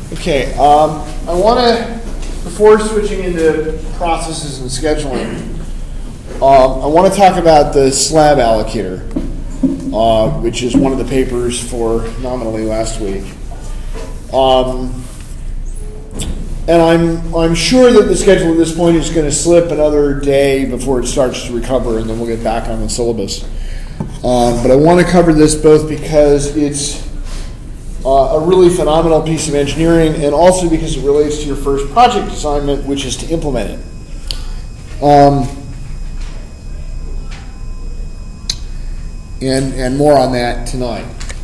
Okay, I want to, before switching into processes and scheduling, I want to talk about the slab allocator, which is one of the papers for nominally last week. And I'm sure that the schedule at this point is going to slip another day before it starts to recover, and then we'll get back on the syllabus. But I want to cover this both because it's a really phenomenal piece of engineering, and also because it relates to your first project assignment, which is to implement it. And more on that tonight.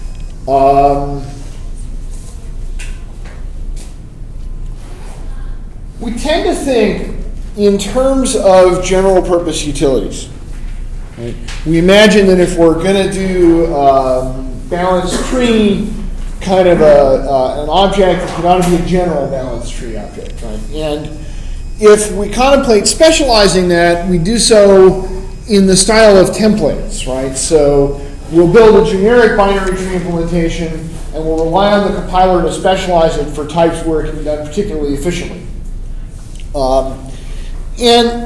We tend to think in terms of general purpose utilities. Right? We imagine that if we're going to do balanced tree, kind of an object, it ought to be a general balanced tree object, right? And if we contemplate specializing that, we do so in the style of templates, right? So we'll build a generic binary tree implementation, and we'll rely on the compiler to specialize it for types where it can be done particularly efficiently. And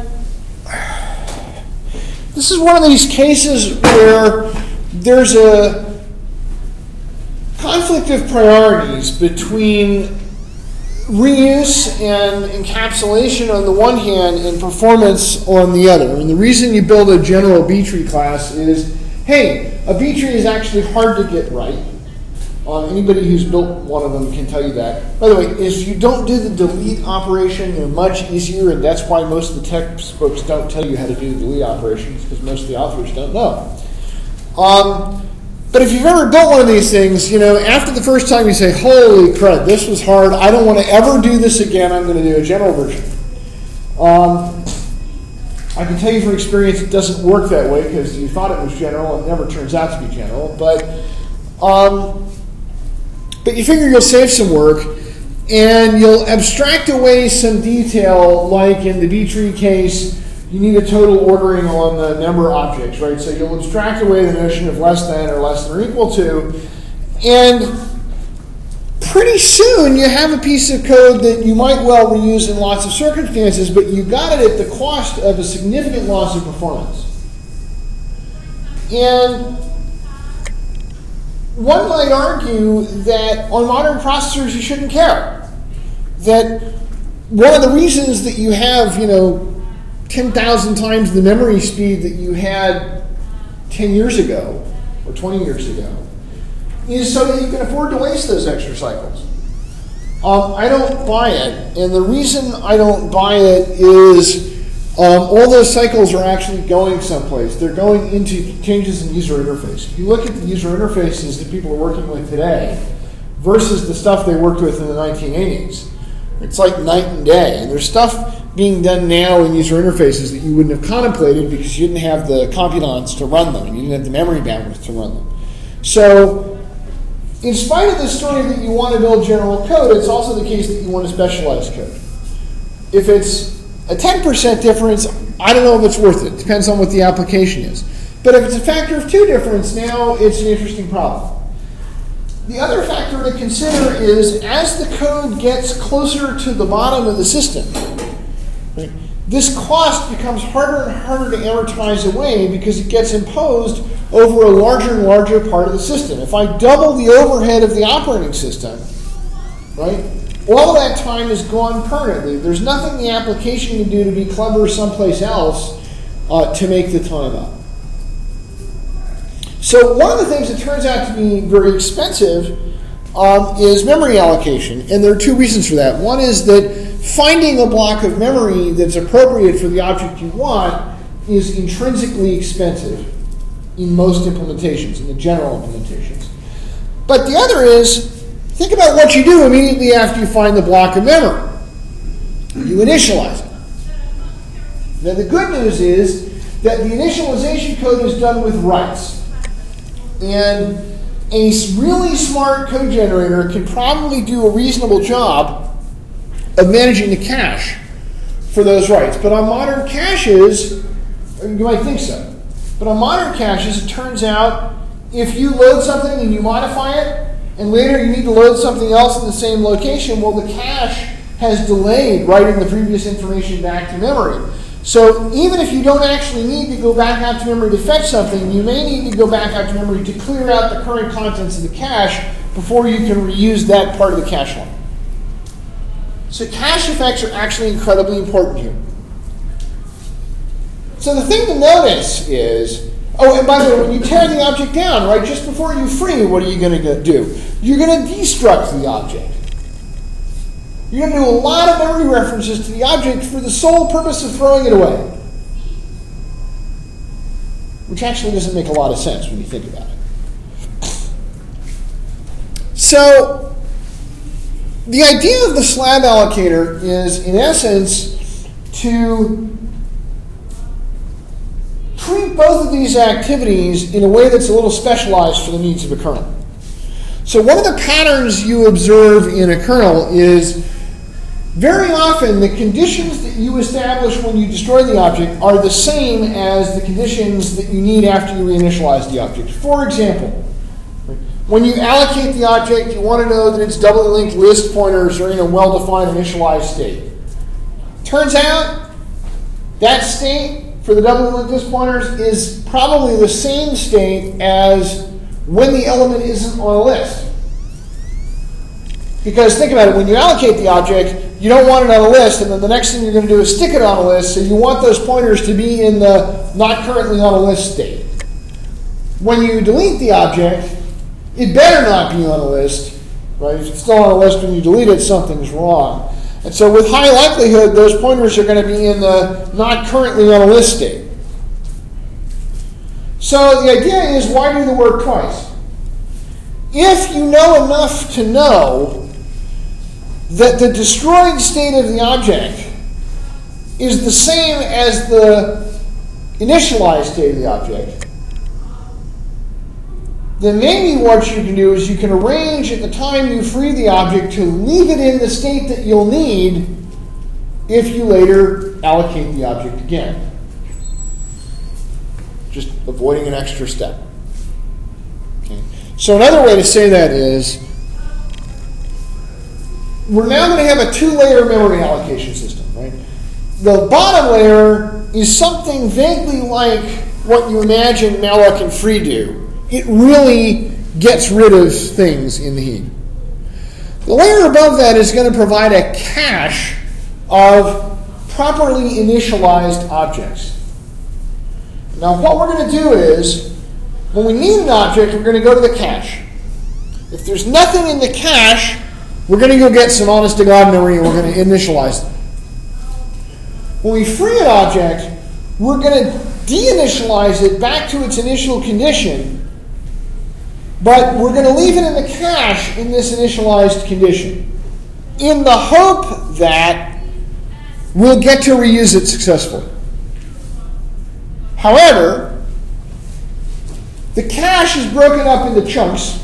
this is one of these cases where there's a conflict of priorities between reuse and encapsulation on the one hand and performance on the other. And the reason you build a general B-tree class is, hey, a B-tree is actually hard to get right. Anybody who's built one of them can tell you that. By the way, if you don't do the delete operation, they're much easier, and that's why most of the textbooks don't tell you how to do the delete operations, because most of the authors don't know. But if you've ever built one of these things, you know, after the first time you say, holy crud, this was hard, I don't want to ever do this again, I'm going to do a general version. I can tell you from experience it doesn't work that way, because you thought it was general and it never turns out to be general. But you figure you'll save some work, and you'll abstract away some detail, like in the B-tree case, you need a total ordering on the member objects, right? So you'll abstract away the notion of less than or equal to, and pretty soon you have a piece of code that you might well reuse in lots of circumstances, but you got it at the cost of a significant loss of performance. And one might argue that on modern processors you shouldn't care. That one of the reasons that you have, 10,000 times the memory speed that you had 10 years ago or 20 years ago is so that you can afford to waste those extra cycles. I don't buy it, and the reason I don't buy it is all those cycles are actually going someplace. They're going into changes in user interface. If you look at the user interfaces that people are working with today versus the stuff they worked with in the 1980s, it's like night and day. And there's stuff being done now in user interfaces that you wouldn't have contemplated because you didn't have the compilons to run them, and you didn't have the memory bandwidth to run them. So, in spite of the story that you want to build general code, it's also the case that you want to specialize code. If it's a 10% difference, I don't know if it's worth it. Depends on what the application is. But if it's a factor of 2 difference, now it's an interesting problem. The other factor to consider is as the code gets closer to the bottom of the system, right, this cost becomes harder and harder to amortize away because it gets imposed over a larger and larger part of the system. If I double the overhead of the operating system, right, all of that time is gone permanently. There's nothing the application can do to be clever someplace else to make the time up. So one of the things that turns out to be very expensive is memory allocation, and there are 2 reasons for that. One is that finding a block of memory that's appropriate for the object you want is intrinsically expensive in most implementations, in the general implementations. But the other is, think about what you do immediately after you find the block of memory. You initialize it. Now the good news is that the initialization code is done with writes. And a really smart code generator can probably do a reasonable job of managing the cache for those writes. But on modern caches, you might think so, but on modern caches it turns out if you load something and you modify it, and later you need to load something else in the same location, well, the cache has delayed writing the previous information back to memory. So even if you don't actually need to go back out to memory to fetch something, you may need to go back out to memory to clear out the current contents of the cache before you can reuse that part of the cache line. So cache effects are actually incredibly important here. So the thing to notice is, oh, and by the way, when you tear the object down, right, just before you free, what are you going to do? You're going to destruct the object. You're going to do a lot of memory references to the object for the sole purpose of throwing it away. Which actually doesn't make a lot of sense when you think about it. So, the idea of the slab allocator is, in essence, to treat both of these activities in a way that's a little specialized for the needs of a kernel. So one of the patterns you observe in a kernel is very often the conditions that you establish when you destroy the object are the same as the conditions that you need after you reinitialize the object. For example, when you allocate the object, you want to know that its doubly linked list pointers are in a well-defined initialized state. Turns out that state for the doubly linked list pointers is probably the same state as when the element isn't on a list. Because think about it, when you allocate the object, you don't want it on a list, and then the next thing you're going to do is stick it on a list, so you want those pointers to be in the not currently on a list state. When you delete the object, it better not be on a list, right? If it's still on a list when you delete it, something's wrong. And so with high likelihood, those pointers are going to be in the not currently on a list state. So the idea is, why do the work twice? If you know enough to know that the destroyed state of the object is the same as the initialized state of the object, then maybe what you can do is you can arrange at the time you free the object to leave it in the state that you'll need if you later allocate the object again. Just avoiding an extra step. Okay. So another way to say that is, we're now going to have a two-layer memory allocation system, right? The bottom layer is something vaguely like what you imagine malloc and free do. It really gets rid of things in the heap. The layer above that is going to provide a cache of properly initialized objects. Now what we're going to do is, when we need an object, we're going to go to the cache. If there's nothing in the cache, we're going to go get some honest-to-God memory and we're going to initialize it. When we free an object, we're going to deinitialize it back to its initial condition, but we're going to leave it in the cache in this initialized condition, in the hope that we'll get to reuse it successfully. However, the cache is broken up into chunks,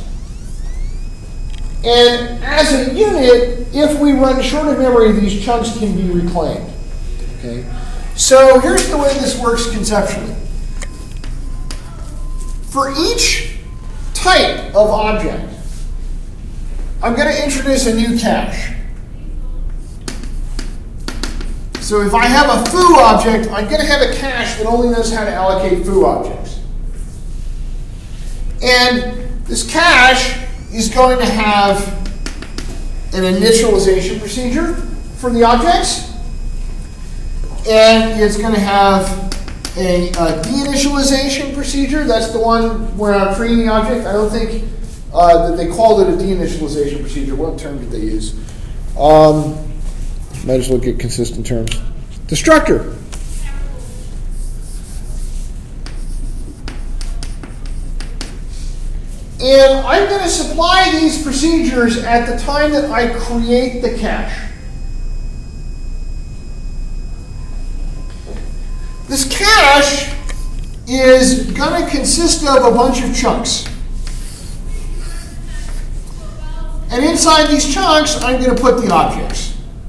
and as a unit, if we run short of memory, these chunks can be reclaimed. Okay? So here's the way this works conceptually. For each type of object, I'm going to introduce a new cache. So if I have a foo object, I'm going to have a cache that only knows how to allocate foo objects. And this cache is going to have an initialization procedure for the objects, and it's going to have a deinitialization procedure. That's the one where I'm freeing the object. I don't think that they called it a deinitialization procedure. What term did they use? Might as well get consistent terms. Destructor. And I'm going to supply these procedures at the time that I create the cache. This cache is going to consist of a bunch of chunks. And inside these chunks, I'm going to put the objects.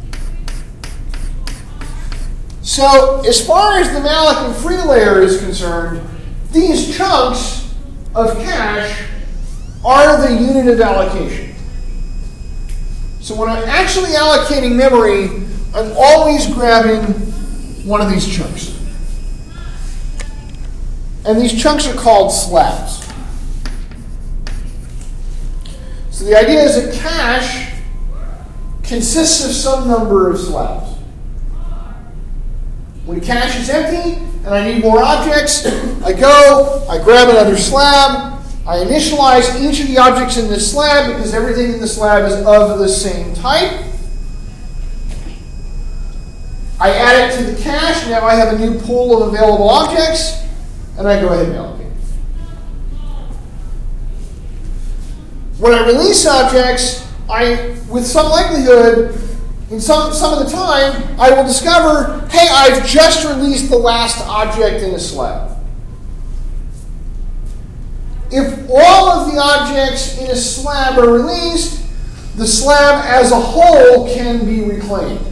So as far as the malloc and free layer is concerned, these chunks of cache are the unit of allocation. So when I'm actually allocating memory, I'm always grabbing one of these chunks. And these chunks are called slabs. So the idea is that cache consists of some number of slabs. When cache is empty and I need more objects, I go, I grab another slab, I initialize each of the objects in this slab because everything in the slab is of the same type. I add it to the cache, now I have a new pool of available objects, and I go ahead and allocate. When I release objects, with some likelihood, in some of the time, I will discover, hey, I've just released the last object in a slab. If all of the objects in a slab are released, the slab as a whole can be reclaimed.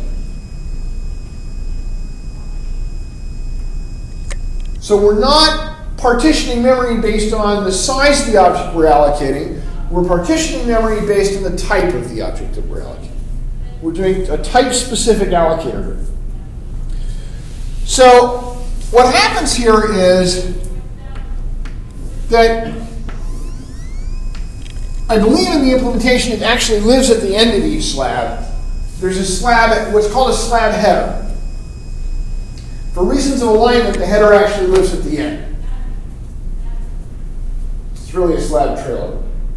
So we're not partitioning memory based on the size of the object we're allocating. We're partitioning memory based on the type of the object that we're allocating. We're doing a type-specific allocator. So what happens here is that I believe in the implementation it actually lives at the end of each slab. There's a slab, what's called a slab header. For reasons of alignment, the header actually lives at the end. It's really a slab trailer.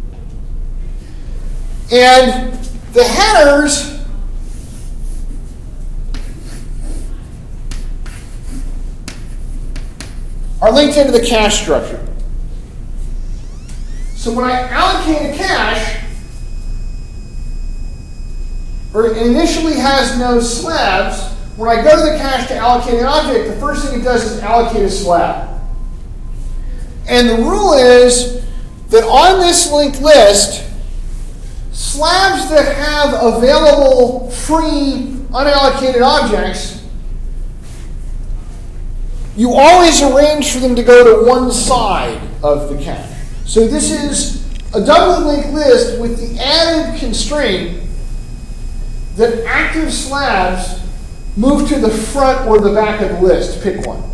And the headers are linked into the cache structure. So when I allocate a cache, or it initially has no slabs, when I go to the cache to allocate an object, the first thing it does is allocate a slab. And the rule is that on this linked list, slabs that have available free unallocated objects, you always arrange for them to go to one side of the cache. So this is a doubly linked list with the added constraint that active slabs move to the front or the back of the list. Pick one.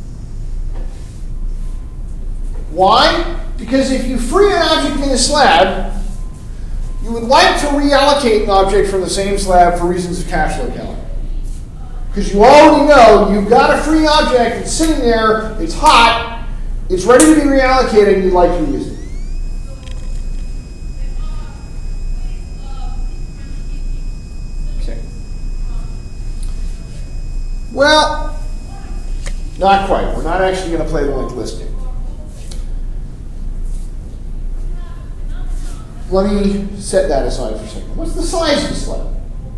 Why? Because if you free an object in a slab, you would like to reallocate an object from the same slab for reasons of cache locality. Because you already know you've got a free object, it's sitting there, it's hot, it's ready to be reallocated, and you'd like to use it. Okay. Well, not quite. We're not actually going to play the linked list game. Let me set that aside for a second. What's the size of the slab?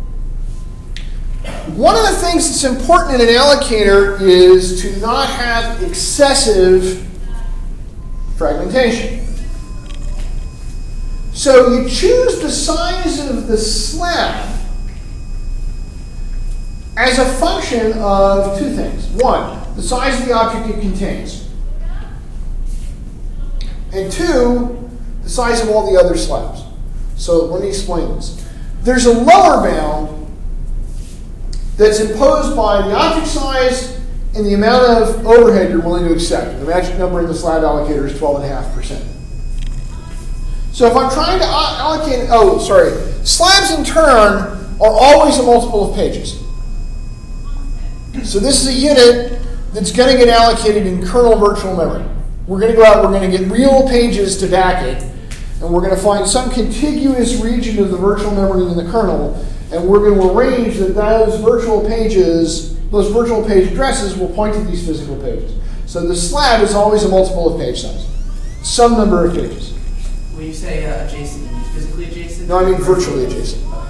One of the things that's important in an allocator is to not have excessive fragmentation. So you choose the size of the slab as a function of two things. One, the size of the object it contains. And two, the size of all the other slabs. So let me explain this. There's a lower bound that's imposed by the object size and the amount of overhead you're willing to accept. The magic number in the slab allocator is 12.5%. So if I'm trying to allocate, slabs in turn are always a multiple of pages. So this is a unit that's going to get allocated in kernel virtual memory. We're going to go out, we're going to get real pages to back it, and we're going to find some contiguous region of the virtual memory in the kernel, and we're going to arrange that those virtual page addresses will point to these physical pages. So the slab is always a multiple of page size, some number of pages. When you say adjacent, you mean physically adjacent? No, I mean virtually adjacent. I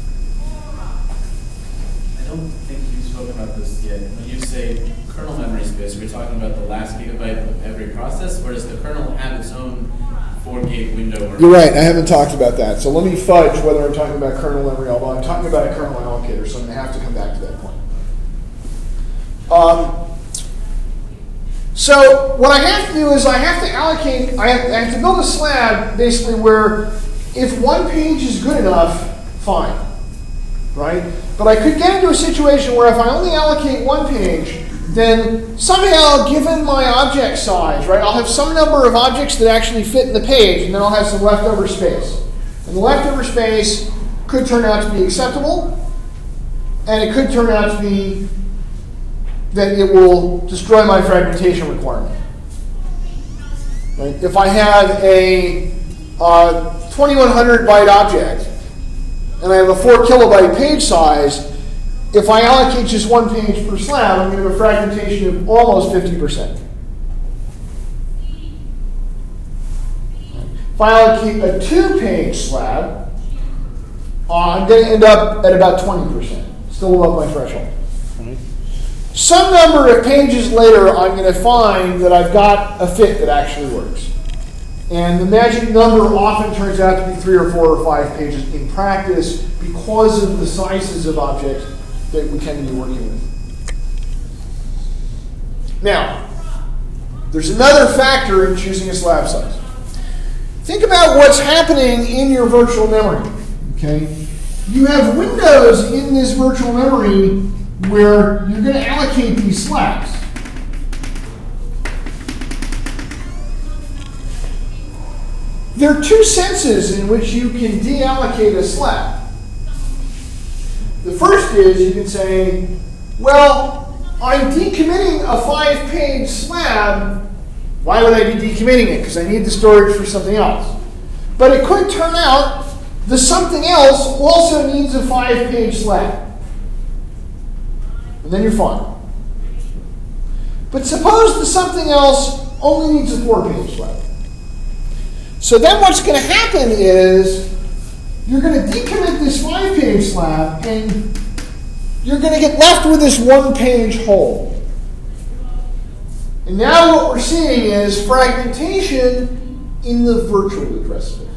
don't think you've spoken about this yet. When you say kernel memory space, are we talking about the last gigabyte of every process, or does the kernel have its own 4-gate window? You're right, I haven't talked about that. So let me fudge whether I'm talking about kernel memory, although I'm talking about a kernel allocator, so I'm going to have to come back to that point. So what I have to do is I have to build a slab basically where if one page is good enough, fine, right? But I could get into a situation where if I only allocate one page, then somehow, given my object size, right, I'll have some number of objects that actually fit in the page, and then I'll have some leftover space. And the leftover space could turn out to be acceptable, and it could turn out to be that it will destroy my fragmentation requirement. Right? If I have a 2100 byte object, and I have a 4 kilobyte page size, if I allocate just one page per slab, I'm going to have a fragmentation of almost 50%. If I allocate a 2-page slab, I'm going to end up at about 20%, still above my threshold. Some number of pages later, I'm going to find that I've got a fit that actually works. And the magic number often turns out to be 3 or 4 or 5 pages in practice because of the sizes of objects that we tend to be working with. Now, there's another factor in choosing a slab size. Think about what's happening in your virtual memory. Okay? You have windows in this virtual memory where you're going to allocate these slabs. There are two senses in which you can deallocate a slab. The first is you can say, well, I'm decommitting a 5-page slab. Why would I be decommitting it? Because I need the storage for something else. But it could turn out the something else also needs a 5-page slab. And then you're fine. But suppose the something else only needs a 4-page slab. So then what's going to happen is you're going to decommit this 5-page slab and you're going to get left with this 1-page hole. And now what we're seeing is fragmentation in the virtual address space.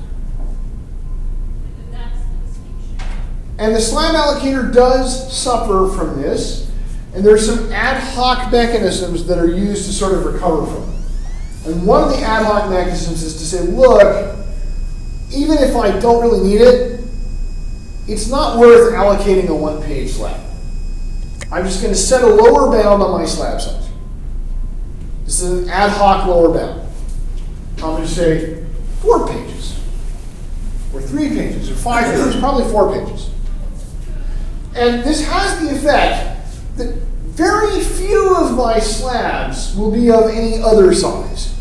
And the slab allocator does suffer from this. And there's some ad hoc mechanisms that are used to sort of recover from it. And one of the ad hoc mechanisms is to say, look, even if I don't really need it, it's not worth allocating a 1-page slab. I'm just going to set a lower bound on my slab size. This is an ad hoc lower bound. I'm going to say 4 pages, or 3 pages, or 5 pages, probably 4 pages. And this has the effect that very few of my slabs will be of any other size.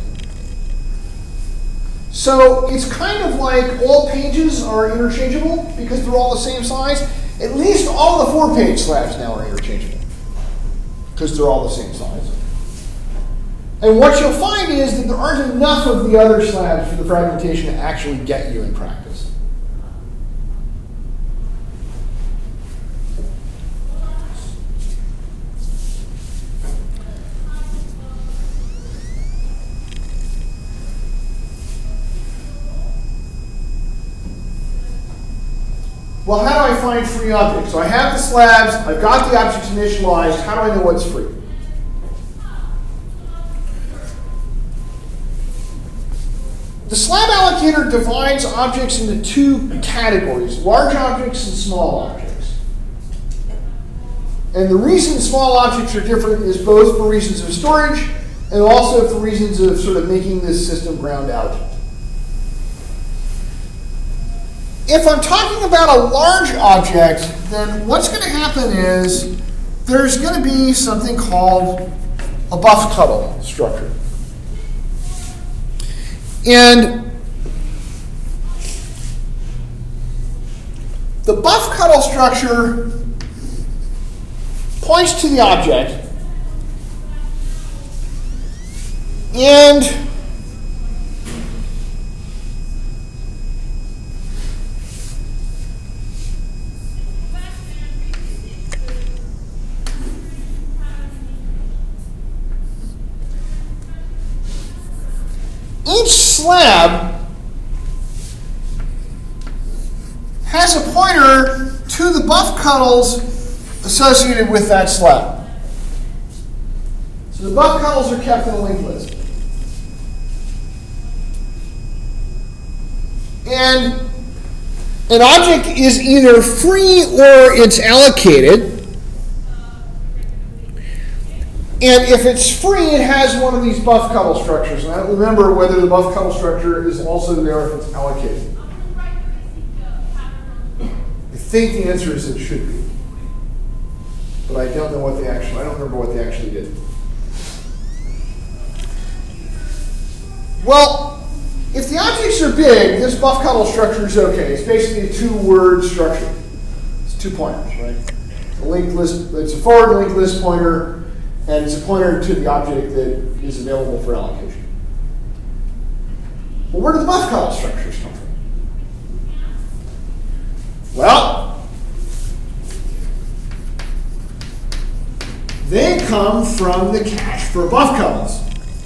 So it's kind of like all pages are interchangeable because they're all the same size. At least all the 4-page slabs now are interchangeable because they're all the same size. And what you'll find is that there aren't enough of the other slabs for the fragmentation to actually get you in practice. Well, how do I find free objects? So I have the slabs, I've got the objects initialized, how do I know what's free? The slab allocator divides objects into 2 categories, large objects and small objects. And the reason small objects are different is both for reasons of storage and also for reasons of sort of making this system ground out. If I'm talking about a large object, then what's going to happen is there's going to be something called a buff cuddle structure. And the buff cuddle structure points to the object and each slab has a pointer to the buff cuddles associated with that slab. So the buff couples are kept in a linked list. And an object is either free or it's allocated. And if it's free, it has one of these buff couple structures. And I don't remember whether the buff couple structure is also there if it's allocated. I think the answer is it should be. But I don't know what they actually, I don't remember what they actually did. Well, if the objects are big, this buff couple structure is okay. It's basically a two-word structure. It's 2 pointers, right? A linked list, it's a forward linked list pointer, and it's a pointer to the object that is available for allocation. Well, where do the buff couple structures come from? Well, they come from the cache for buff couples.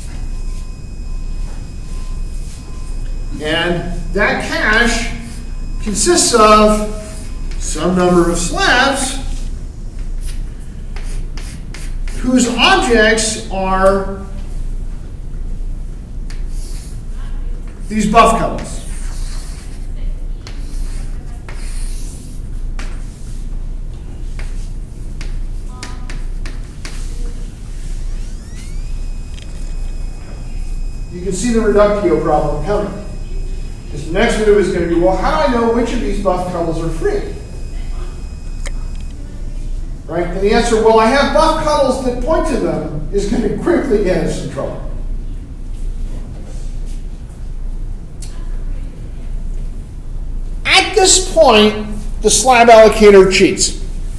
And that cache consists of some number of slabs whose objects are these buff couples. You can see the reductio problem coming. Because the next move is going to be, well, how do I know which of these buff couples are free? Right? And the answer, well, I have buff couples that point to them, is going to quickly get us in trouble. At this point, the slab allocator cheats.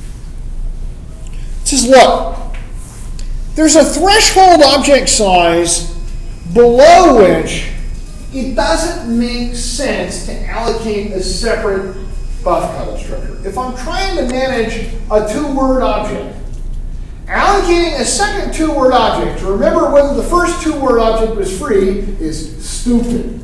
It says, look, there's a threshold object size below which it doesn't make sense to allocate a separate buff couple structure. If I'm trying to manage a two-word object, allocating a second two-word object to remember whether the first two-word object was free is stupid.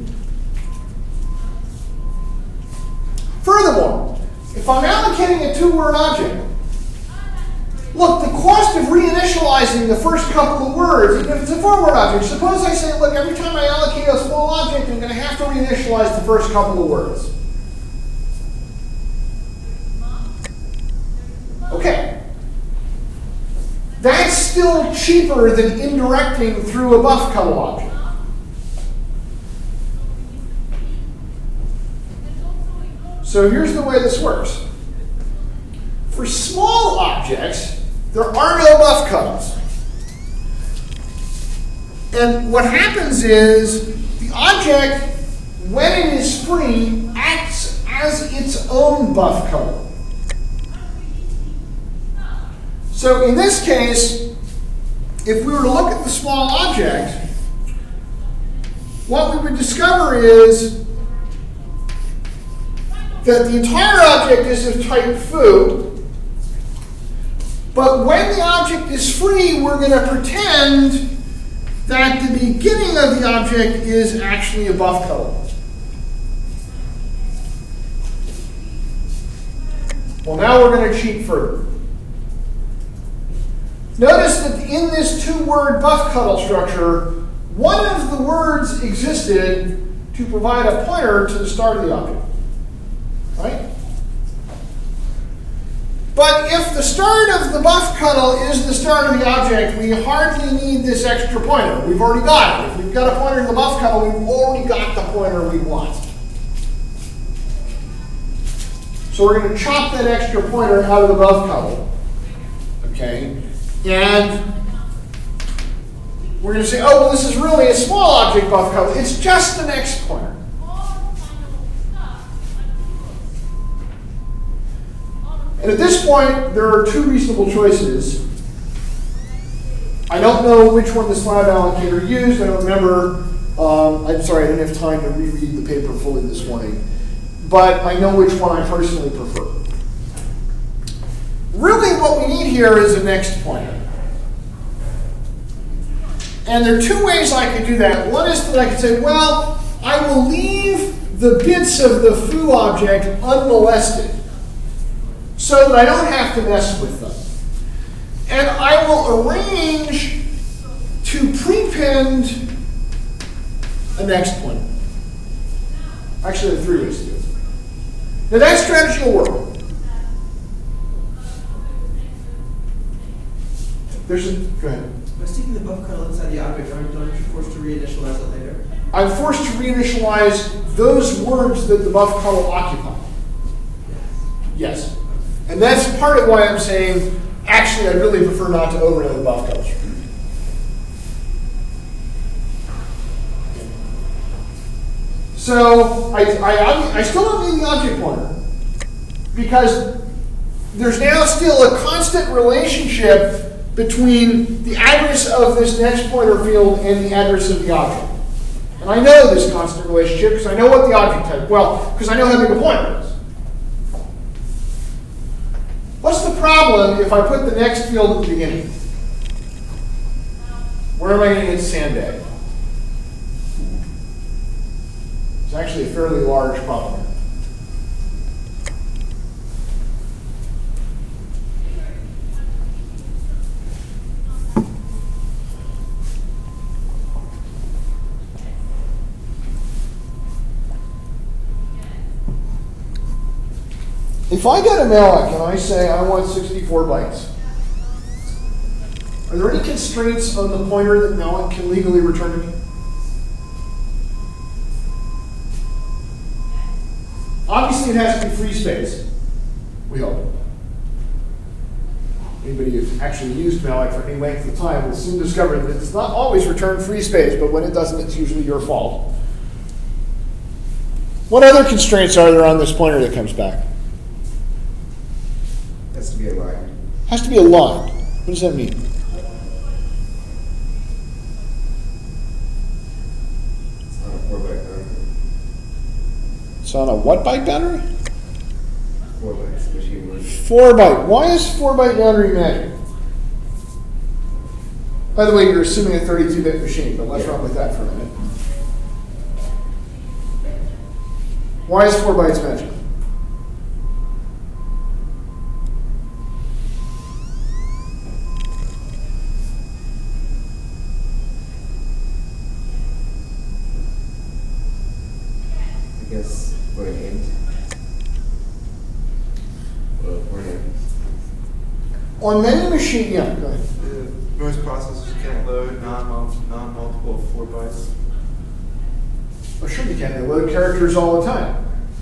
Furthermore, if I'm allocating a two-word object, look, the cost of reinitializing the first couple of words, even if it's a four-word object, suppose I say, look, every time I allocate a small object, I'm going to have to reinitialize the first couple of words. Okay. That's still cheaper than indirecting through a buff couple object. So here's the way this works. For small objects, there are no buff couples. And what happens is the object, when it is free, acts as its own buff couple. So in this case, if we were to look at the small object, what we would discover is that the entire object is of type foo. But when the object is free, we're going to pretend that the beginning of the object is actually a buff couple. Well, now we're going to cheat further. Notice that in this two-word buff couple structure, one of the words existed to provide a pointer to the start of the object. Right? But if the start of the buff couple is the start of the object, we hardly need this extra pointer. We've already got it. If we've got a pointer in the buff couple, we've already got the pointer we want. So we're going to chop that extra pointer out of the buff couple. Okay? And we're going to say, oh, well, this is really a small object buff couple. It's just the next pointer. And at this point, there are two reasonable choices. I don't know which one the slab allocator used. I don't remember. I'm sorry, I didn't have time to reread the paper fully this morning. But I know which one I personally prefer. Really, what we need here is a next pointer. And there are two ways I could do that. One is that I could say, well, I will leave the bits of the foo object unmolested, so that I don't have to mess with them. And I will arrange to prepend a next pointer. Actually, there are 3 ways to do it. Now that strategy will work. Go ahead. By sticking the buff kernel inside the object, aren't you forced to reinitialize it later? I'm forced to reinitialize those words that the buff kernel occupy. Yes. And that's part of why I'm saying, actually, I really prefer not to overlay the buff kernel. So I still don't need the object pointer because there's now still a constant relationship between the address of this next pointer field and the address of the object. And I know this constant relationship because I know what the object type, because I know how big a pointer is. What's the problem if I put the next field at the beginning? Where am I going to get sandbag? It's actually a fairly large problem. If I get a malloc and I say I want 64 bytes, are there any constraints on the pointer that malloc can legally return to me? Obviously, it has to be free space. We hope. Anybody who's actually used malloc for any length of time will soon discover that it's not always return free space, but when it doesn't, it's usually your fault. What other constraints are there on this pointer that comes back? Has to be aligned. Has to be aligned. What does that mean? It's on a 4-byte boundary. It's on a what byte boundary? 4 bytes, machine word. 4 byte. Why is 4 byte boundary magic? By the way, you're assuming a 32-bit machine, but let's run with that for a minute. Why is 4 bytes magic? I guess for an int. For an int. On many machines, yeah, go ahead. Most processors can't load non-multiple 4 bytes. Oh, sure they can. They load characters all the time.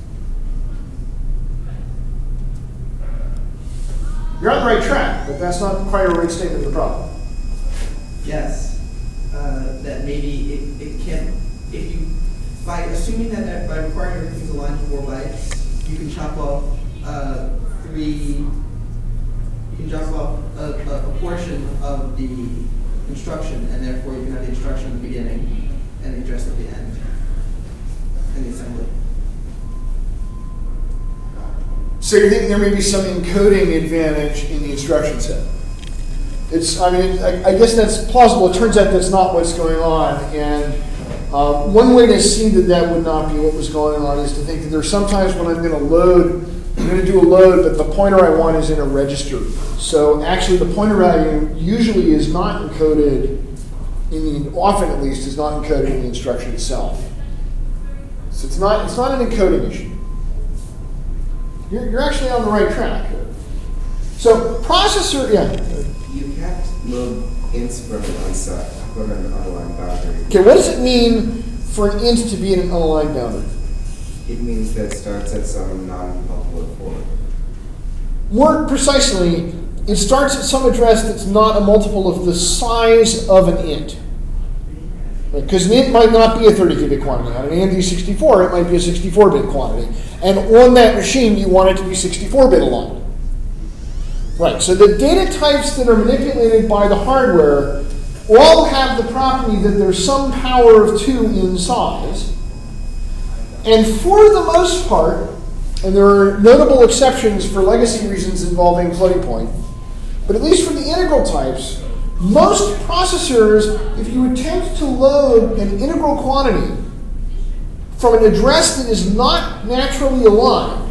You're on the right track, but that's not quite a right statement of the problem. Yes. That maybe it can't, if you, by assuming that by requiring everything's aligned to 4 bytes, you can chop off a portion of the instruction, and therefore you can have the instruction at the beginning and the address at the end in the assembly. So you're thinking there may be some encoding advantage in the instruction set. I guess that's plausible. It turns out that's not what's going on. And one way to see that that would not be what was going on is to think that there's sometimes when I'm going to do a load, but the pointer I want is in a register. So actually the pointer value usually is not encoded, often at least, is not encoded in the instruction itself. So it's not an encoding issue. You're actually on the right track here. So processor, yeah. You can't load ints from an unaligned boundary. Okay, what does it mean for an int to be in an unaligned boundary? It means that it starts at some non-multiple of 4. More precisely, it starts at some address that's not a multiple of the size of an int. Because an int might not be a 32-bit quantity. On an AMD64, it might be a 64-bit quantity. And on that machine, you want it to be 64-bit aligned. Right, so the data types that are manipulated by the hardware all have the property that there's some power of 2 in size. And for the most part, and there are notable exceptions for legacy reasons involving floating point, but at least for the integral types, most processors, if you attempt to load an integral quantity from an address that is not naturally aligned,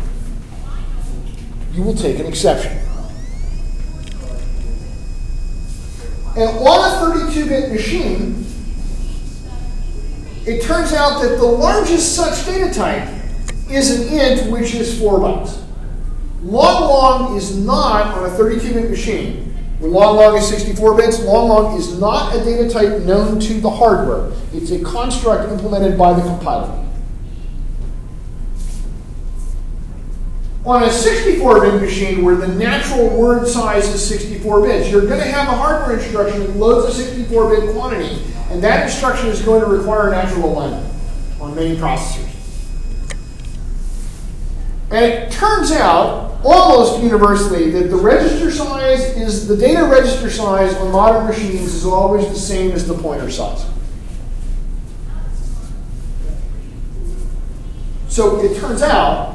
you will take an exception. And on a 32-bit machine, it turns out that the largest such data type is an int, which is 4 bytes. Long is not on a 32-bit machine. When long is 64 bits, long is not a data type known to the hardware. It's a construct implemented by the compiler. On a 64-bit machine where the natural word size is 64 bits, you're going to have a hardware instruction that loads a 64-bit quantity, and that instruction is going to require natural alignment on many processors. And it turns out, almost universally, that the register size is, the data register size on modern machines is always the same as the pointer size. So it turns out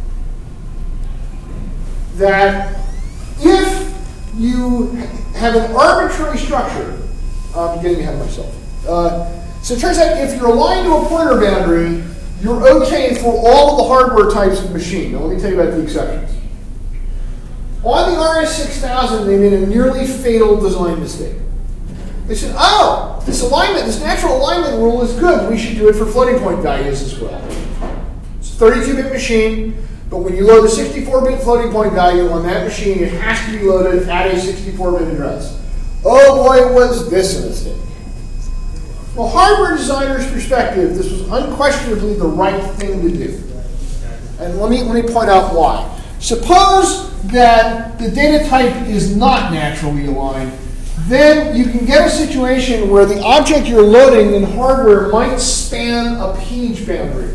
that if you have an arbitrary structure, I'm getting ahead of myself. So it turns out if you're aligned to a pointer boundary, you're okay for all of the hardware types of machine. Now let me tell you about the exceptions. On the RS-6000, they made a nearly fatal design mistake. They said, oh, this alignment, this natural alignment rule is good. We should do it for floating point values as well. It's a 32-bit machine, but when you load a 64-bit floating point value on that machine, it has to be loaded at a 64-bit address. Oh boy, was this a mistake. From a hardware designer's perspective, this was unquestionably the right thing to do. And let me point out why. Suppose that the data type is not naturally aligned, then you can get a situation where the object you're loading in hardware might span a page boundary.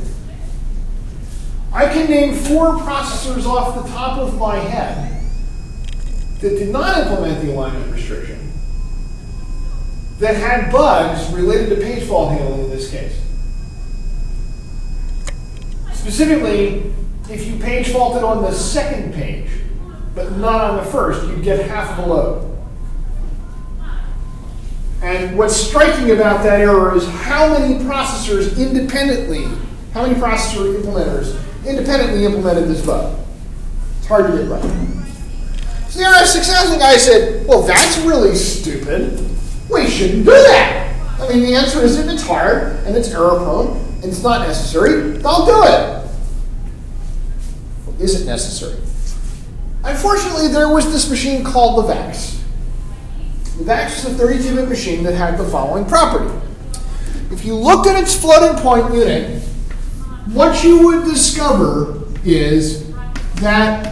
I can name 4 processors off the top of my head that did not implement the alignment restriction that had bugs related to page fault handling in this case. Specifically, if you page faulted on the second page, but not on the first, you'd get half of the load. And what's striking about that error is how many processors independently, how many processor implementers independently implemented this bug. It's hard to get right. So the RS-6000 guy said, well, that's really stupid. We shouldn't do that. I mean, the answer is if it's hard and it's error prone and it's not necessary, don't do it. Well, is it necessary? Unfortunately, there was this machine called the VAX. The VAX is a 32-bit machine that had the following property. If you looked at its floating point unit, what you would discover is that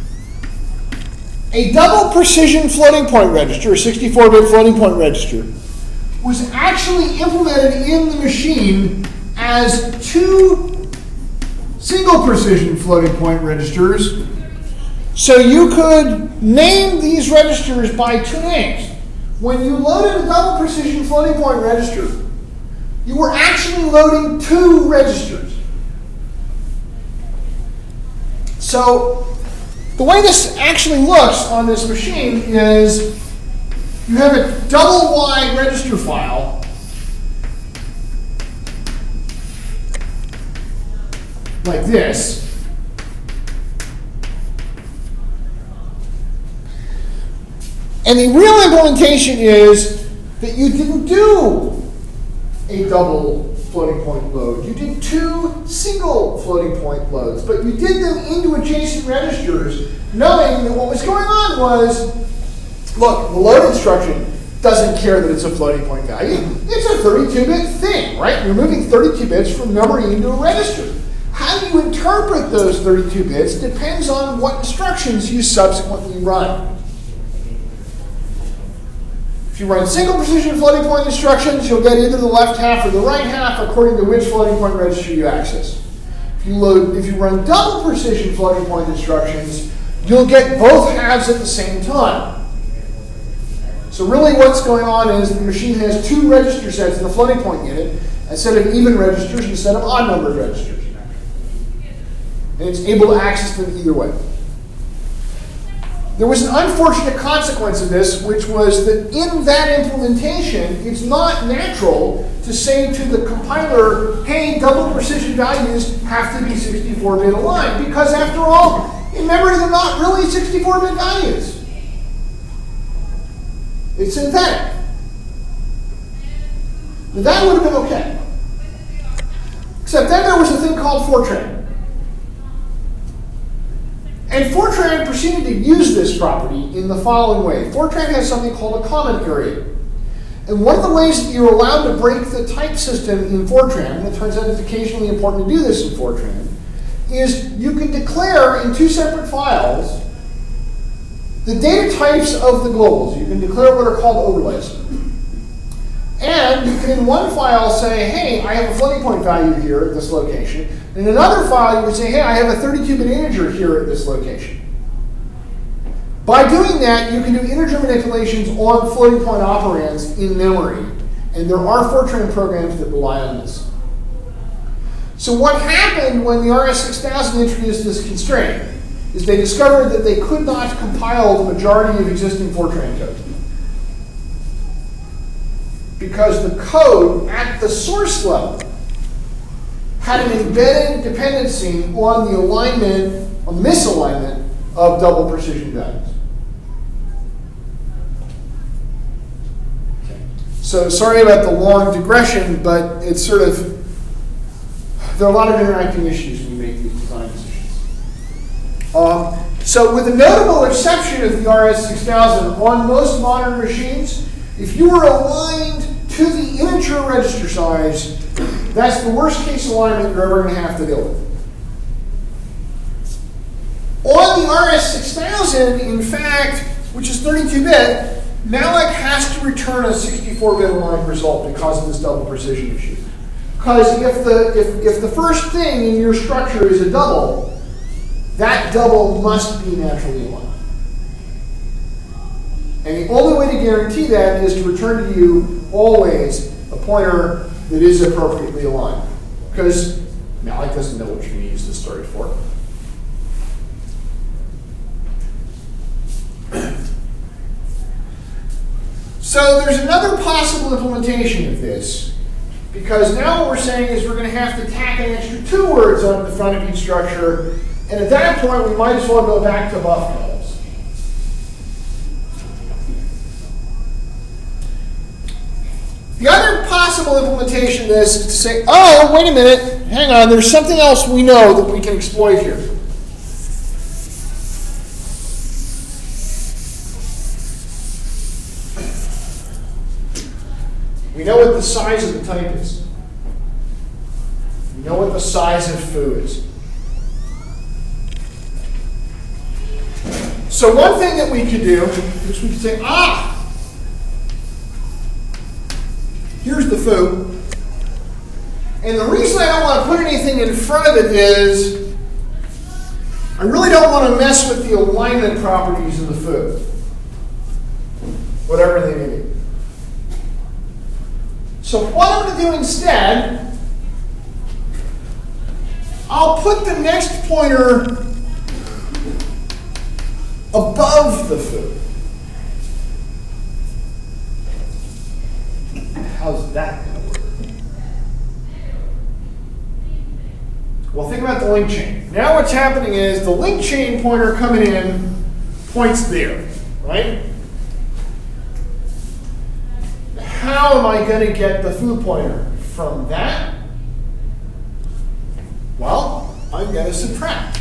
a double precision floating point register, a 64-bit floating point register, was actually implemented in the machine as 2 single precision floating point registers. So you could name these registers by 2 names. When you loaded a double precision floating point register, you were actually loading 2 registers. So the way this actually looks on this machine is you have a double wide register file like this. And the real implementation is that you didn't do a double floating point load. You did 2 single floating point loads, but you did them into adjacent registers, knowing that what was going on was, look, the load instruction doesn't care that it's a floating point value. It's a 32-bit thing, right? You're moving 32 bits from memory into a register. How you interpret those 32 bits depends on what instructions you subsequently run. If you run single precision floating point instructions, you'll get either the left half or the right half according to which floating point register you access. If you run double precision floating point instructions, you'll get both halves at the same time. So really what's going on is the machine has 2 register sets in the floating point unit, a set of even registers and a set of odd numbered registers. And it's able to access them either way. There was an unfortunate consequence of this, which was that in that implementation, it's not natural to say to the compiler, hey, double precision values have to be 64-bit aligned, because after all, in memory, they're not really 64-bit values. It's synthetic. Now that would have been okay. Except then there was a thing called Fortran. And Fortran proceeded to use this property in the following way. Fortran has something called a comment area. And one of the ways that you're allowed to break the type system in Fortran, and it turns out it's occasionally important to do this in Fortran, is you can declare in two separate files the data types of the globals. You can declare what are called overlays. And you can in one file say, hey, I have a floating point value here at this location. And in another file, you would say, hey, I have a 32-bit integer here at this location. By doing that, you can do integer manipulations on floating point operands in memory. And there are Fortran programs that rely on this. So what happened when the RS-6000 introduced this constraint is they discovered that they could not compile the majority of existing Fortran code. Because the code at the source level had an embedded dependency on the alignment, on the misalignment of double precision values. Okay. So sorry about the long digression, but it's sort of, there are a lot of interacting issues when you make these design decisions. So with the notable exception of the RS-6000, on most modern machines, if you were aligned to the integer register size, that's the worst case alignment you're ever going to have to deal with. On the RS-6000, in fact, which is 32-bit, malloc has to return a 64-bit aligned result because of this double precision issue. Because if the first thing in your structure is a double, that double must be naturally aligned. And the only way to guarantee that is to return to you always a pointer that is appropriately aligned. Because malloc doesn't know what you're going to use this story for. So there's another possible implementation of this. Because now what we're saying is we're going to have to tack an extra 2 words on the front of each structure. And at that point, we might as well go back to buff calls. The other possible implementation of this is to say, oh, wait a minute, hang on, there's something else we know that we can exploit here. We know what the size of the type is. We know what the size of foo is. So one thing that we could do is we could say, here's the foo. And the reason I don't want to put anything in front of it is I really don't want to mess with the alignment properties of the foo, whatever they may be. So what I'm going to do instead, I'll put the next pointer above the foo. How's that going to work? Well, think about the link chain. Now what's happening is the link chain pointer coming in points there, right? How am I going to get the foo pointer from that? Well, I'm going to subtract.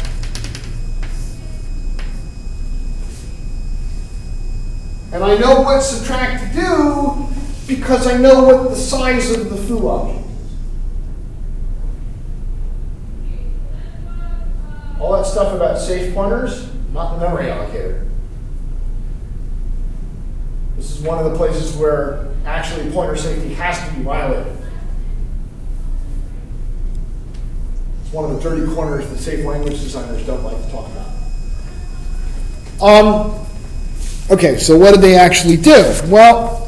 And I know what subtract to do because I know what the size of the foo object is. All that stuff about safe pointers, not the memory allocator. This is one of the places where actually pointer safety has to be violated. It's one of the dirty corners that safe language designers don't like to talk about. Okay, so what did they actually do? Well,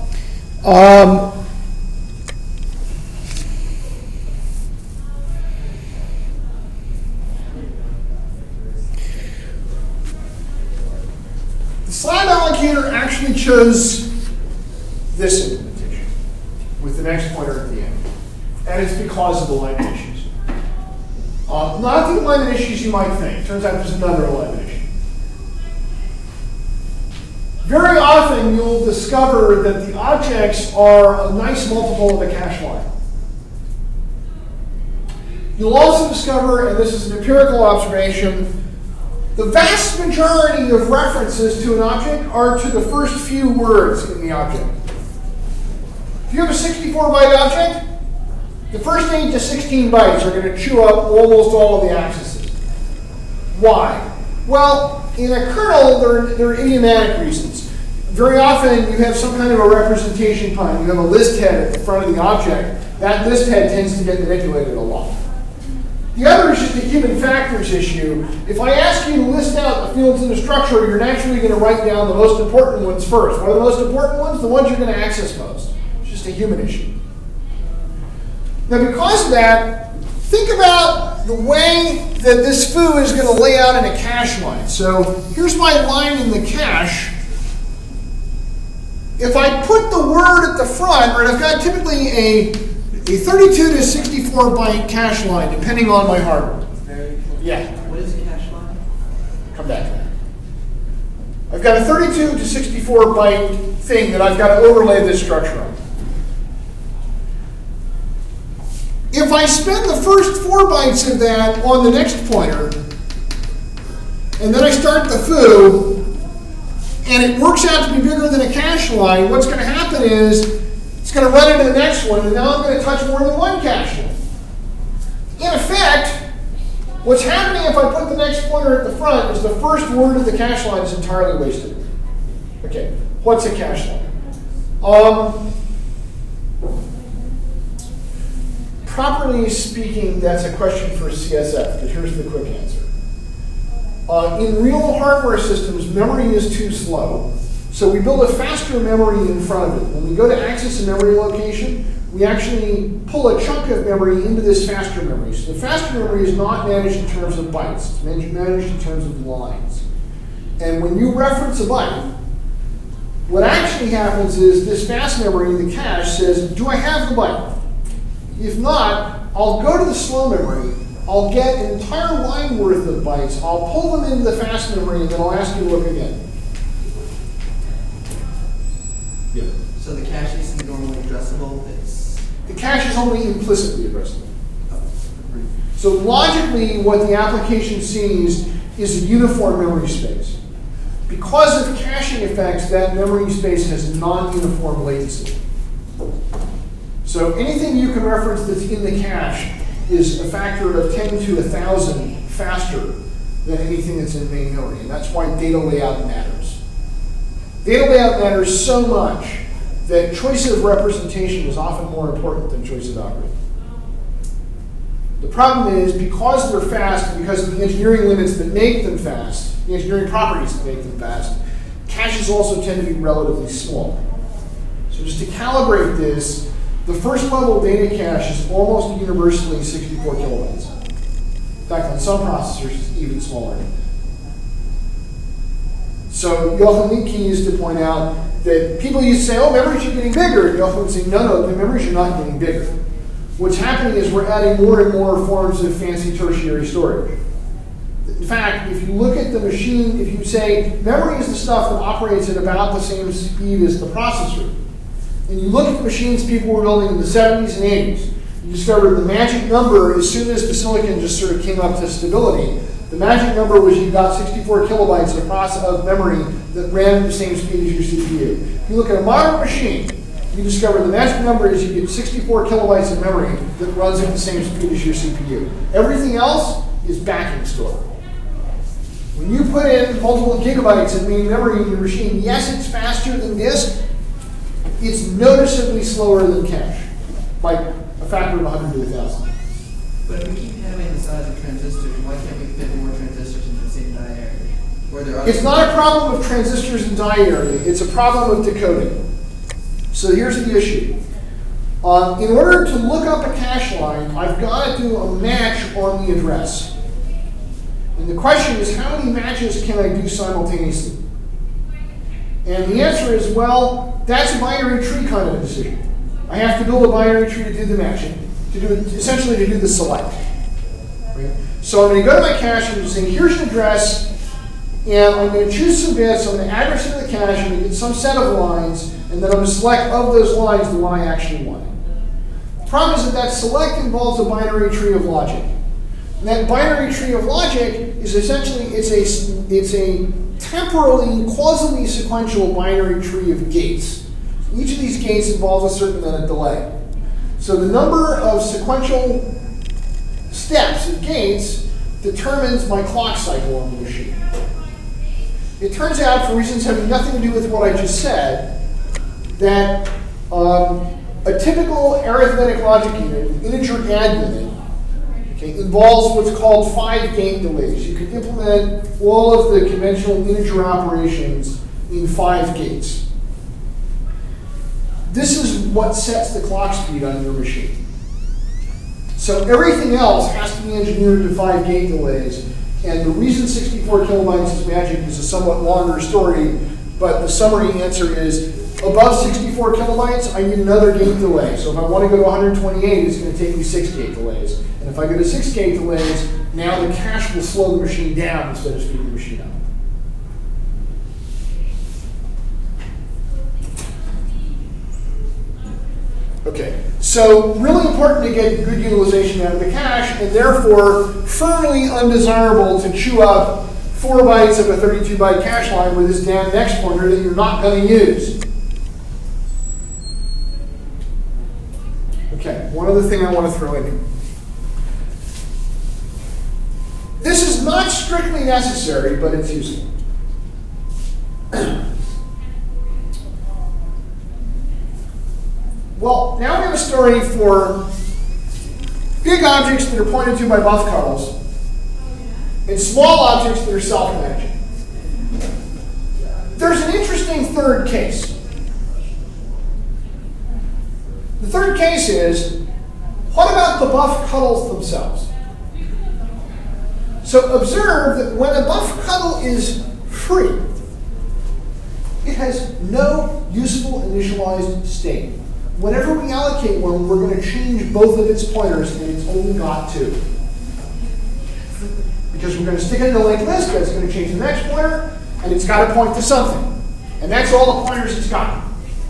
the slab allocator actually chose this implementation with the next pointer at the end. And it's because of alignment issues. Not the alignment issues you might think. Turns out there's another alignment issue. Very often often you'll discover that the objects are a nice multiple of a cache line. You'll also discover, and this is an empirical observation, the vast majority of references to an object are to the first few words in the object. If you have a 64-byte object, the first 8 to 16 bytes are going to chew up almost all of the accesses. Why? Well, in a kernel, there are idiomatic reasons. Very often, you have some kind of a representation pun. You have a list head at the front of the object. That list head tends to get manipulated a lot. The other is just a human factors issue. If I ask you to list out the fields in the structure, you're naturally going to write down the most important ones first. What are the most important ones? The ones you're going to access most. It's just a human issue. Now, because of that, think about the way that this foo is going to lay out in a cache line. So here's my line in the cache. If I put the word at the front, or I've got typically a 32 to 64 byte cache line, depending on my hardware. Yeah. What is a cache line? Come back to that. I've got a 32 to 64 byte thing that I've got to overlay this structure on. If I spend the first 4 bytes of that on the next pointer, and then I start the foo, and it works out to be bigger than a cache line, what's going to happen is it's going to run into the next one, and now I'm going to touch more than one cache line. In effect, what's happening if I put the next pointer at the front is the first word of the cache line is entirely wasted. Okay, what's a cache line? Properly speaking, that's a question for CSF, but here's the quick answer. In real hardware systems, memory is too slow, so we build a faster memory in front of it. When we go to access a memory location, we actually pull a chunk of memory into this faster memory. So the faster memory is not managed in terms of bytes, it's managed in terms of lines. And when you reference a byte, what actually happens is this fast memory in the cache says, do I have the byte? If not, I'll go to the slow memory, I'll get an entire line worth of bytes, I'll pull them into the fast memory, and then I'll ask you to look again. Yeah. So the cache isn't normally addressable? The cache is only implicitly addressable. So logically, what the application sees is a uniform memory space. Because of caching effects, that memory space has non-uniform latency. So anything you can reference that's in the cache is a factor of 10 to 1,000 faster than anything that's in main memory. And that's why data layout matters. Data layout matters so much that choice of representation is often more important than choice of algorithm. The problem is, because they're fast, and because of the engineering limits that make them fast, the engineering properties that make them fast, caches also tend to be relatively small. So just to calibrate this, the first level data cache is almost universally 64 kilobytes. In fact, on some processors, it's even smaller. So Jochen Liedtke used to point out that people used to say, oh, memories are getting bigger. And Jochen would say, no, the memories are not getting bigger. What's happening is we're adding more and more forms of fancy tertiary storage. In fact, if you look at the machine, if you say memory is the stuff that operates at about the same speed as the processor, and you look at the machines people were building in the 70s and 80s, you discover the magic number, as soon as the silicon just sort of came up to stability, the magic number was you got 64 kilobytes of memory that ran at the same speed as your CPU. If you look at a modern machine, you discover the magic number is you get 64 kilobytes of memory that runs at the same speed as your CPU. Everything else is backing store. When you put in multiple gigabytes of main memory in your machine, yes, it's faster than disk. It's noticeably slower than cache, by a factor of 100 to 1,000. But if we keep having the size of transistors, why can't we fit more transistors into the same die area? Or there are It's not a problem of transistors and die area. It's a problem of decoding. So here's the issue. In order to look up a cache line, I've got to do a match on the address. And the question is, how many matches can I do simultaneously? And the answer is, well, that's a binary tree kind of a decision. I have to build a binary tree to do the matching, essentially to do the select. Right? So I'm going to go to my cache and say, here's an address, and I'm going to choose some bits, I'm going to address it to the cache, I'm going to get some set of lines, and then I'm going to select of those lines the one I actually want. The problem is that select involves a binary tree of logic. And that binary tree of logic is essentially, it's a temporally, causally sequential binary tree of gates. Each of these gates involves a certain amount of delay. So the number of sequential steps of gates determines my clock cycle on the machine. It turns out, for reasons having nothing to do with what I just said, that a typical arithmetic logic unit, an integer add unit, involves what's called 5 gate delays. You can implement all of the conventional integer operations in 5 gates. This is what sets the clock speed on your machine. So everything else has to be engineered to 5 gate delays. And the reason 64 kilobytes is magic is a somewhat longer story, but the summary answer is above 64 kilobytes, I need another gate delay. So if I want to go to 128, it's going to take me 6 gate delays. And if I go to 6 gate delays, now the cache will slow the machine down instead of speeding the machine up. Okay, so really important to get good utilization out of the cache, and therefore firmly undesirable to chew up 4 bytes of a 32-byte cache line with this damn next pointer that you're not going to use. Okay, one other thing I want to throw in here. This is not strictly necessary, but it's useful. Well, now we have a story for big objects that are pointed to by buff cuddles and small objects that are self-managing. There's an interesting third case. The third case is, what about the buff cuddles themselves? So observe that when a buff cuddle is free, it has no useful initialized state. Whenever we allocate one, we're going to change both of its pointers, and it's only got 2. Because we're going to stick it in a linked list, but it's going to change the next pointer, and it's got to point to something. And that's all the pointers it's got.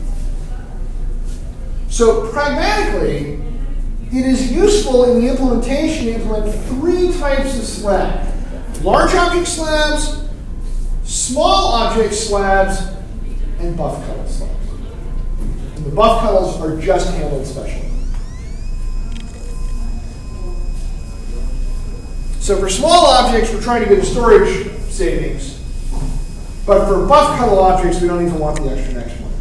So pragmatically, it is useful in the implementation to implement 3 types of slab. Large object slabs, small object slabs, and buff cuddle slabs. And the buff cuddles are just handled specially. So for small objects, we're trying to get a storage savings. But for buff cuddle objects, we don't even want the extra next one.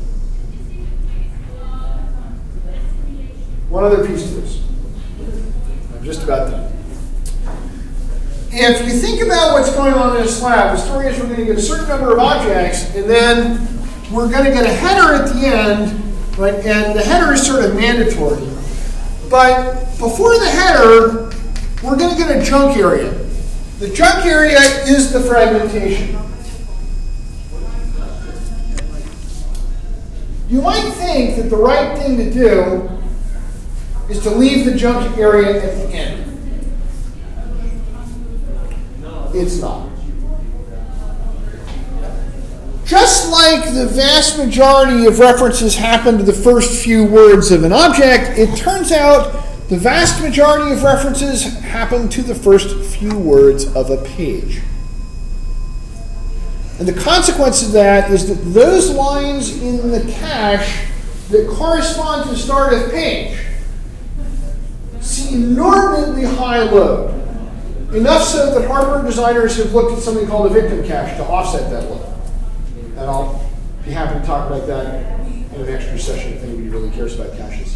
One other piece to this. I'm just about done. If you think about what's going on in a slab, the story is we're going to get a certain number of objects, and then we're going to get a header at the end, right? And the header is sort of mandatory. But before the header, we're going to get a junk area. The junk area is the fragmentation. You might think that the right thing to do is to leave the junk area at the end. It's not. Just like the vast majority of references happen to the first few words of an object, it turns out the vast majority of references happen to the first few words of a page. And the consequence of that is that those lines in the cache that correspond to the start of the page see inordinately high load. Enough so that hardware designers have looked at something called a victim cache to offset that load. And I'll be happy to talk about that in an extra session if anybody really cares about caches.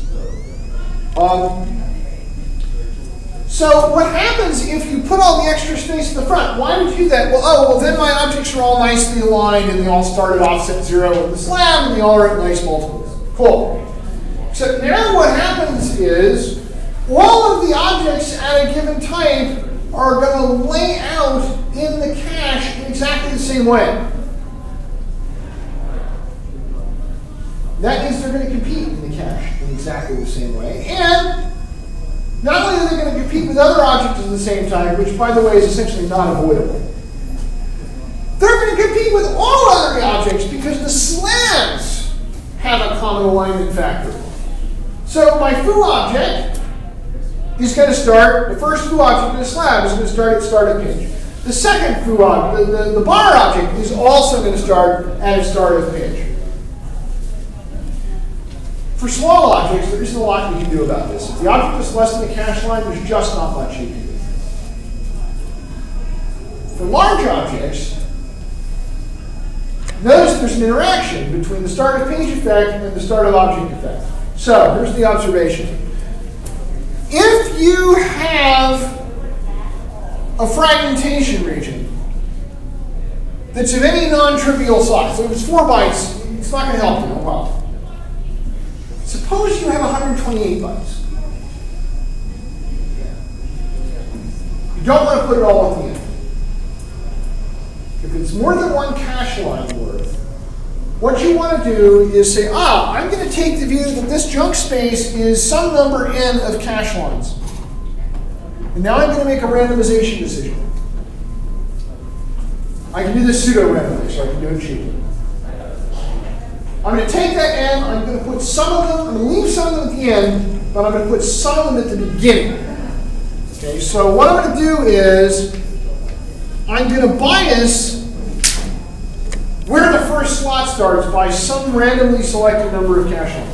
So what happens if you put all the extra space in the front? Why would you do that? Well, then my objects are all nicely aligned and they all start at offset 0 in the slab and they all are at nice multiples. Cool. So now what happens is all of the objects at a given type are going to lay out in the cache in exactly the same way. That means they're going to compete in the cache in exactly the same way. And not only are they going to compete with other objects of the same type, which by the way is essentially not avoidable, they're memory objects because the slabs have a common alignment factor. So my foo object is going to start, the first foo object in the slab is going to start at start of pinch. The second foo object, the bar object, is also going to start at its start of pinch. For small objects, there isn't a lot we can do about this. If the object is less than the cache line, there's just not much you can do. For large objects, notice there's an interaction between the start of page effect and the start of object effect. So, here's the observation. If you have a fragmentation region that's of any non-trivial size, so if it's 4 bytes, it's not going to help you, no problem. Suppose you have 128 bytes. You don't want to put it all at the end. If it's more than one cache line worth, what you want to do is say, I'm going to take the view that this junk space is some number n of cache lines. And now I'm going to make a randomization decision. I can do this pseudo-randomly, so I can do it cheaply. I'm going to take that n, I'm going to put some of them, I'm going to leave some of them at the end, but I'm going to put some of them at the beginning. Okay, so what I'm going to do is, I'm going to bias where the first slot starts by some randomly selected number of cache lines.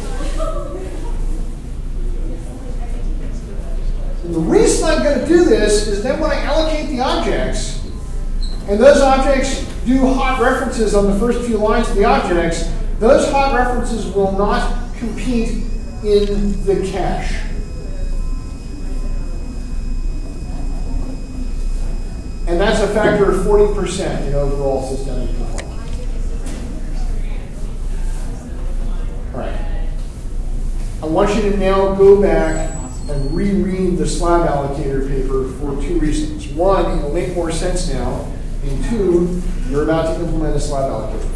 And the reason I'm going to do this is then when I allocate the objects, and those objects do hot references on the first few lines of the objects, those hot references will not compete in the cache. And that's a factor of 40% in overall systemic performance. All right. I want you to now go back and reread the slab allocator paper for 2 reasons. 1, it'll make more sense now. And 2, you're about to implement a slab allocator.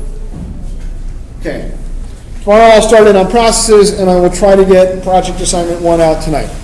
Okay. Tomorrow I'll start in on processes, and I will try to get project assignment 1 out tonight.